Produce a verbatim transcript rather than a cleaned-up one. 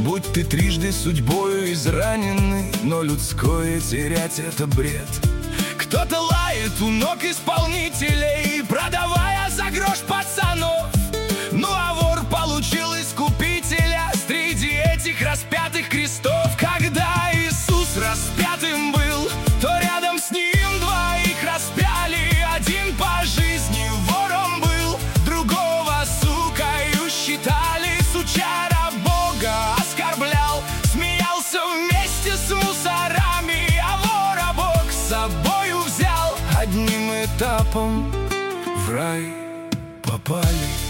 Будь ты трижды судьбою израненный, но людское терять — это бред. Кто-то лает у ног исполнителей, продавая за грош пацанов. Ну а вор получил искупителя среди этих распятых крестов. Когда Иисус распятым был, то рядом с ним двоих распяли. Один по жизни вором был, другого сукою считали. Сучара Бога оскорблял, смеялся вместе с мусорами, а вора Бог с собою взял. Одним этапом в рай попали.